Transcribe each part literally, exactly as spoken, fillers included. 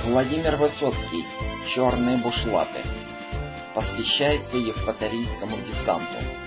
Владимир Высоцкий. «Черные бушлаты». Посвящается евпаторийскому десанту.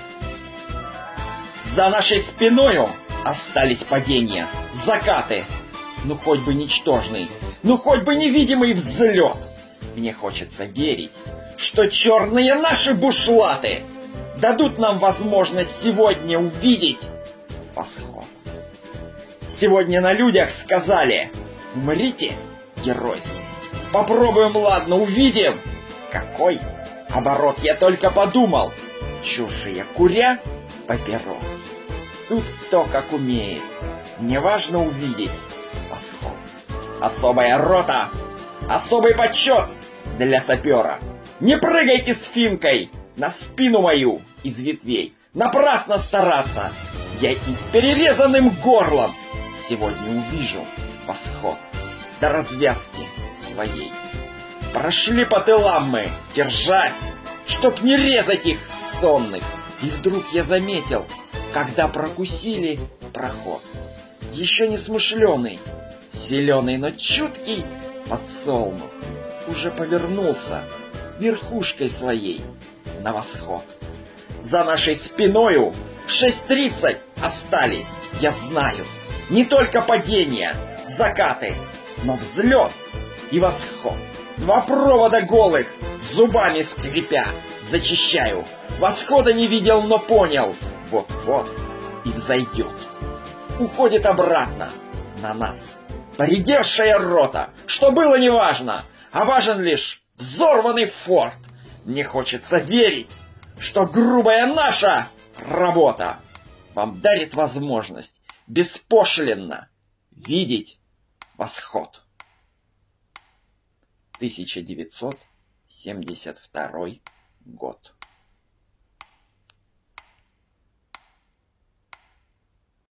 За нашей спиною остались падения, закаты. Ну хоть бы ничтожный, ну хоть бы невидимый взлет. Мне хочется верить, что черные наши бушлаты дадут нам возможность сегодня увидеть восход. Сегодня на людях сказали: умрите геройски. Попробуем, ладно, увидим. Какой оборот, я только подумал. Чужие куря папироски. Тут кто как умеет. Мне важно увидеть восход. Особая рота, особый почет для сапера. Не прыгайте с финкой на спину мою из ветвей. Напрасно стараться. Я и с перерезанным горлом сегодня увижу восход до развязки своей. Прошли по тылам мы, держась, чтоб не резать их сонных. И вдруг я заметил, когда прокусили проход, еще не смышленый, зеленый, но чуткий подсолнух уже повернулся верхушкой своей на восход. За нашей спиною в шесть тридцать остались, я знаю, не только падения, закаты, но взлет и восход. Два провода голых, зубами скрипя, зачищаю. Восхода не видел, но понял, вот-вот и взойдет. Уходит обратно на нас поредевшая рота. Что было, неважно, а важен лишь взорванный форт. Мне хочется верить, что грубая наша работа вам дарит возможность беспошлинно видеть восход. тысяча девятьсот семьдесят второй год.